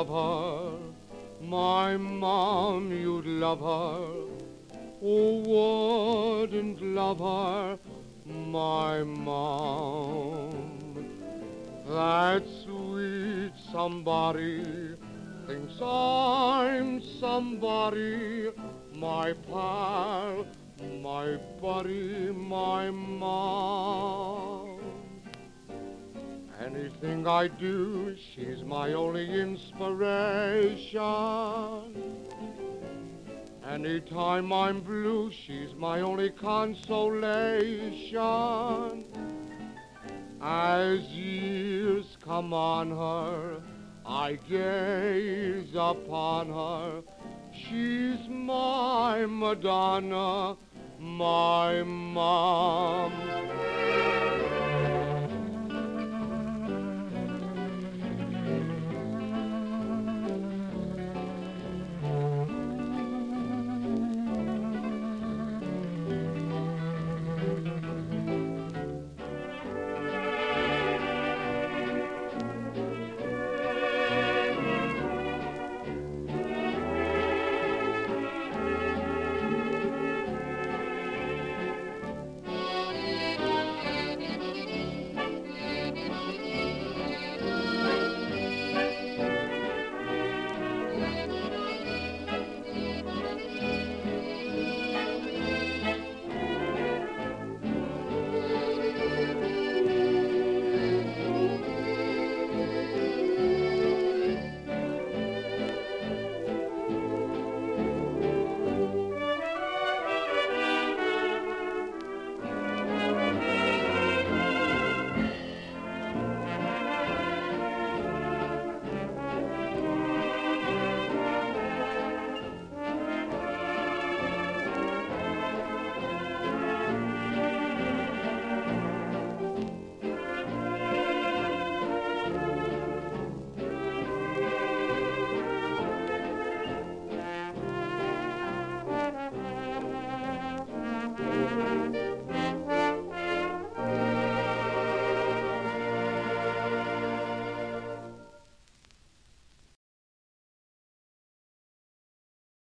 love her. My mom, you'd love her. Who wouldn't love her? My mom. That sweet somebody thinks I'm somebody. My pal, my buddy, my mom. Anything I do, she's my only inspiration. Anytime I'm blue, she's my only consolation. As years come on her, I gaze upon her. She's my Madonna, my mom. Thank you.